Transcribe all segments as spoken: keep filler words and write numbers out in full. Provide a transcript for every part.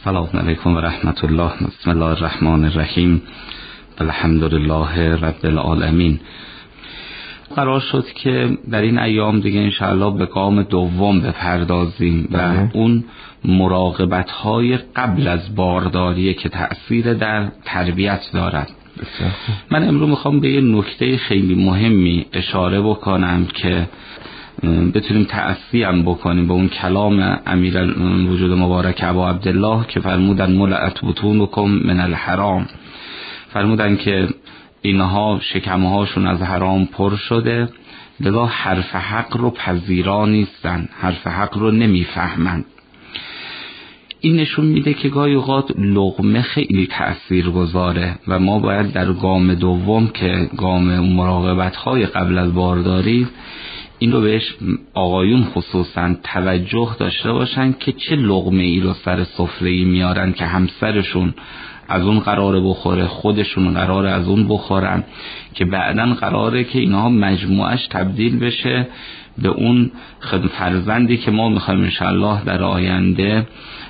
سلام علیکم و رحمت الله. بسم الله الرحمن الرحیم. الحمدلله رب العالمین. قرار شد که در این ایام دیگه انشاءالله به گام دوم بپردازیم و اون مراقبت های قبل از بارداری که تأثیر در تربیت دارد. من امروز میخوام به یه نکته خیلی مهمی اشاره بکنم که بتونیم تأثیر هم بکنیم به اون کلام امیر الوجود مبارک ابا عبدالله که فرمودن ملأت بطونکم من الحرام. فرمودن که اینها شکمهاشون از حرام پر شده، لذا حرف حق رو پذیرا نیستن، حرف حق رو نمیفهمن. این نشون میده که گاهی اوقات لقمه خیلی تأثیر گذاره و ما باید در گام دوم که گام مراقبت های قبل از بارداری این رو بهش آقایون خصوصا توجه داشته باشن که چه لقمه ای رو سر سفره ای میارن که همسرشون از اون قراره بخوره، خودشون قراره از اون بخورن، که بعداً قراره که اینها مجموعش تبدیل بشه به اون فرزندی که ما میخوایم انشاءالله در آینده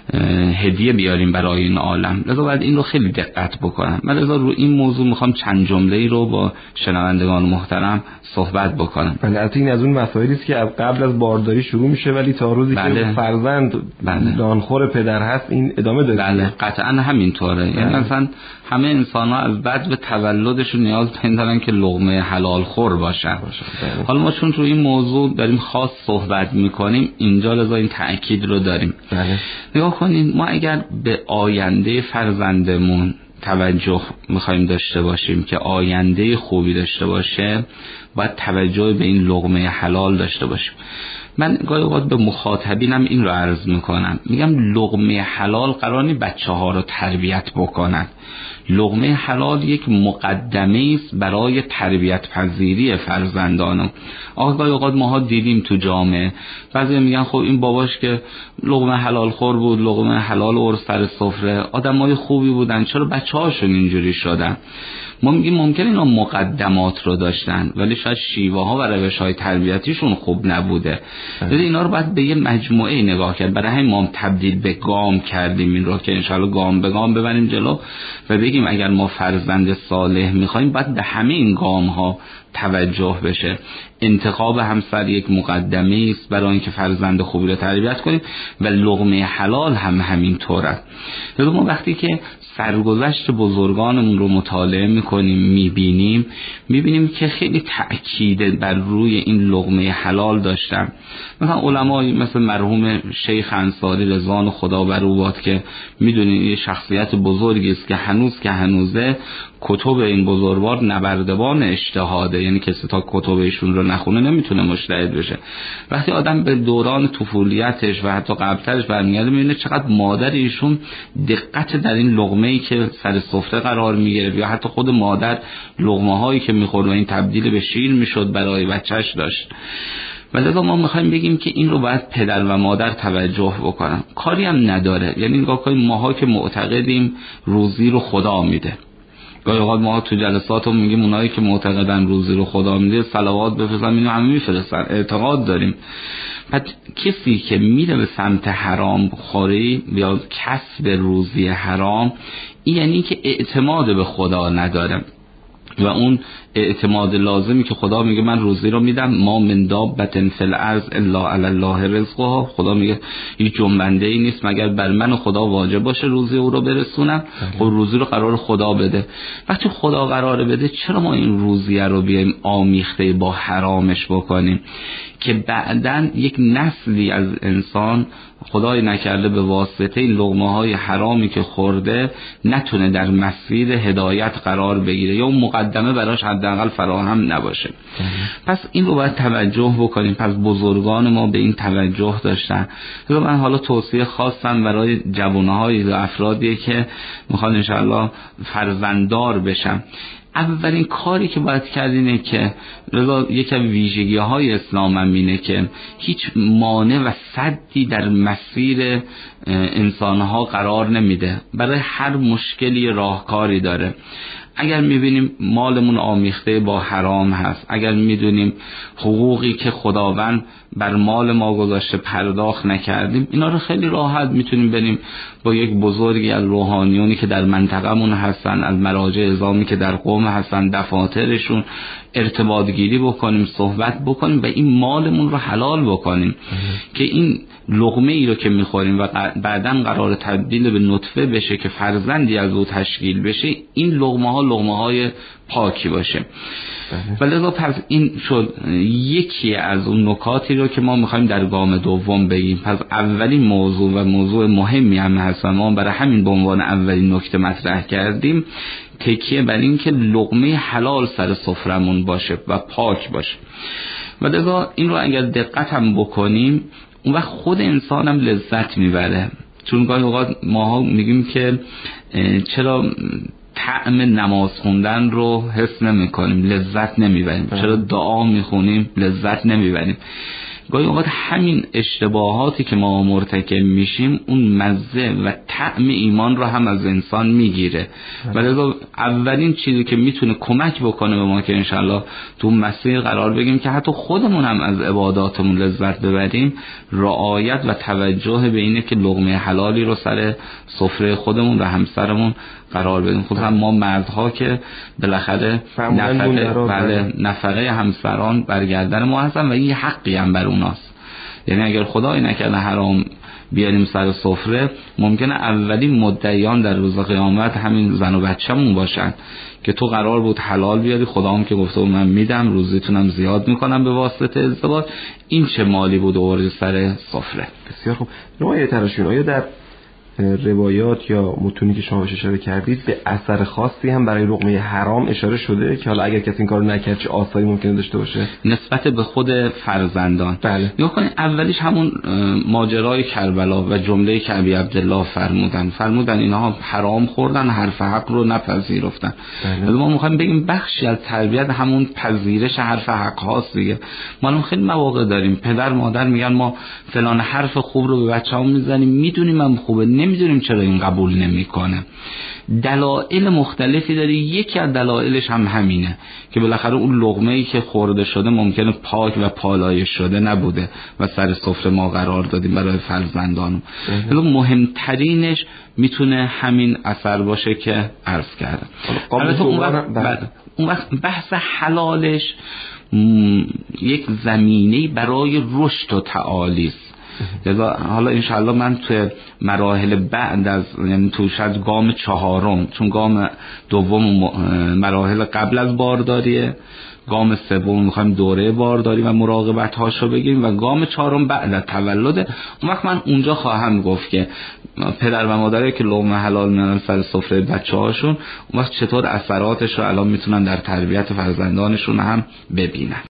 هدیه بیاریم برای این عالم. لذا باید این رو خیلی دقت بکنم. من لذا رو این موضوع میخوام چند جمله‌ای رو با شنوندگان محترم صحبت بکنم. البته این از اون مسائلی است که قبل از بارداری شروع میشه ولی تا روزی بله. که فرزند بله. دانخور پدر هست این ادامه داره. بله قطعا همینطوره. بله. یعنی مثلا همه انسان‌ها از بعد به تولدشون نیاز دارن که لقمه حلال خور باشن. بله. حالا ما چون رو این موضوع داریم خاص صحبت میکنیم اینجا لذا این تأکید رو داریم. بله. نگاه کنید، ما اگر به آینده فرزندمون توجه میخوایم داشته باشیم که آینده خوبی داشته باشه، باید توجه به این لقمه حلال داشته باشیم. من گاهی اوقات به مخاطبینم این رو عرض میکنم، میگم لقمه حلال قرار نیست بچه ها رو تربیت بکنن. لقمه حلال یک مقدمه است برای تربیت پذیری فرزندانم. آقا گاهی اوقات ماها دیدیم تو جامعه بعضی میگن خب این باباش که لقمه حلال خور بود، لقمه حلال اور سر سفره، آدمای خوبی بودن، چرا بچه هاشون اینجوری شدن؟ ما میگیم ممکن اینا مقدمات رو داشتن ولی شاید شیوه ها و روش های تربیتیشون خوب نبوده. لذا اینا رو باید به یه مجموعه نگاه کرد. برای همین ما هم تبدیل به گام کردیم این رو که انشالله گام به گام ببریم جلو و بگیم اگر ما فرزند صالح میخوایم باید به همه این گام ها توجه بشه. انتخاب همسر یک مقدمه است برای اینکه فرزند خوبی رو تربیت کنیم و لقمه حلال هم همین طوره. لذا ما وقتی که سرگذشت بزرگانمون رو مطالعه میکنیم میبینیم میبینیم که خیلی تأکید بر روی این لقمه حلال داشتن. مثلا علمای مثل مرحوم شیخ انصاری رضوان خدا بر او باد که میدونید یه شخصیت بزرگی است که هنوز که هنوزه کتب این بزرگوار نبردبان اجتهاده، یعنی کسی تا کتب ایشون رو نخونه نمیتونه مجتهد بشه. وقتی آدم به دوران طفولیتش و حتی قبلترش برمیگرده میبینه چقدر مادر ایشون دقت در این لقمه ای که سر سفره قرار میگرفت یا حتی خود مادر لقمه هایی که میخورد و این تبدیل به شیر میشد برای بچهش داشت. ولی ما میخوایم بگیم که این رو باید پدر و مادر توجه بکنن. کاری هم نداره، یعنی نگاه کنیم ماها که معتقدیم روزی رو خدا میده، گاهی اوقات ما تو جلساتمون میگیم اونایی که معتقدن روزی رو خدا میده صلوات بفرستن، اینو همه میفرستن، اعتقاد داریم. بعد کسی که میره به سمت حرام خوری یا کسب روزی حرام، این یعنی که اعتماد به خدا نداره و اون اعتماد لازمی که خدا میگه من روزی رو میدم، ما من دابة فی الارض الا علی الله رزقها، خدا میگه هیچ جنبنده ای نیست مگر بر من و خدا واجب باشه روزی او رو برسونم. خب روزی رو قرار خدا بده. وقتی خدا قراره بده چرا ما این روزیه رو بیایم آمیخته با حرامش بکنیم که بعدن یک نسلی از انسان خدای نکرده به واسطه این لقمه های حرامی که خورده نتونه در مسیر هدایت قرار بگیره یا اون مقدمه براش حداقل فراهم نباشه. پس این رو باید توجه بکنیم. پس بزرگان ما به این توجه داشتن. من حالا توصیه خواستم برای جوانهای و افرادی که میخوان انشاءالله فرزنددار بشن. اولین کاری که باید کرد اینه که رضا یکی از ویژگی های اسلام هم اینه که هیچ مانع و سدی در مسیر انسانها قرار نمیده. برای هر مشکلی راهکاری داره. اگر میبینیم مالمون آمیخته با حرام هست، اگر میدونیم حقوقی که خداوند بر مال ما گذاشته پرداخت نکردیم، اینا رو خیلی راحت میتونیم بریم با یک بزرگی از روحانیونی که در منطقه‌مون هستن، از مراجع اعظامی که در قم هستن، دفاترشون ارتباط گیری بکنیم، صحبت بکنیم و این مالمون رو حلال بکنیم که این لقمه ای رو که میخوریم و بعداً قرار تبدیل به نطفه بشه که فرزندی از او تشکیل بشه، این لقمه ها لقمه های پاکی باشه. و لذا پس این شد یکی از اون نکاتی رو که ما میخوایم در گام دوم بگیم. پس اولین موضوع و موضوع مهمی هم هست و ما برای همین به عنوان اولین نکته مطرح کردیم، تکیه بر این که لقمه حلال سر سفرمون باشه و پاک باشه. و لذا این رو اگر دقت هم بکنیم اون وقت خود انسان هم لذت میبره. چون گاهی اوقات ماها میگیم که چرا طعم نماز خوندن رو حس نمی کنیم، لذت نمیبریم، چرا دعا میخونیم لذت نمیبریم. گاهی اوقات همین اشتباهاتی که ما مرتکب میشیم اون مزه و طعم ایمان رو هم از انسان میگیره. ولی اولین چیزی که میتونه کمک بکنه به ما که انشالله تو مسیر قرار بگیم که حتی خودمون هم از عباداتمون لذت ببریم، رعایت و توجه به اینه که لقمه حلالی رو سر سفره خودمون و همسرمون قرار بدیم. خصوصا ما مردها که بالاخره نفقه بله نفقه همسران برگردن ما هستن و این حقی هم بر اوناست. یعنی اگر خدای نکرده حرام بیاریم سر سفره، ممکنه اولین مدعیان در روز قیامت همین زن و بچه‌مون باشن که تو قرار بود حلال بیاری، خدام که گفته من میدم، روزیتونم زیاد میکنم به واسطه ازدواج، این چه مالی بود آوردی سر سفره. بسیار خوب. نوعی تراشون آیا در روایات یا متونی که شما بهش اشاره کردید به اثر خاصی هم برای لقمه حرام اشاره شده که حالا اگر کسی این کارو نکرد چه آثاری ممکنه داشته باشه نسبت به خود فرزندان؟ بله. نگاه کنید، اولیش همون ماجرای کربلا و جمله که ابی عبدالله فرمودن فرمودن اینها حرام خوردن، حرف حق رو نپذیرفتن. بله. ما میخوایم بگیم بخشی از تربیت همون پذیرش حرف حق هاست دیگه. ما خیلی مواقع داریم پدر مادر میگن ما فلان حرف خوب رو به بچه‌مون میزنیم، میدونیم هم خوبه، نمیدونیم چرا این قبول نمیکنه. دلایل مختلفی داره. یکی از دلایلش هم همینه که بالاخره اون لقمه‌ای که خورده شده ممکنه پاک و پالایش شده نبوده و سر سفره ما قرار دادیم برای فرزندانم. ولی مهمترینش میتونه همین اثر باشه که عرض کردم. البته اون وقت اون وقت بحث حلالش یک زمینه برای رشد و تعالی است. لذا حالا انشاءالله من تو مراحل بعد از یعنی تو شاید گام چهارم، چون گام دوم مراحل قبل از بارداریه، گام سوم میخوایم دوره بارداری و مراقبت هاشو بگیم و گام چهارم بعد از تولده. اون وقت من اونجا خواهم گفت که پدر و مادرایی که لقمه حلال میارن سر سفره بچه‌هاشون اون وقت چطور اثراتش رو الان میتونن در تربیت فرزندانشون هم ببینن.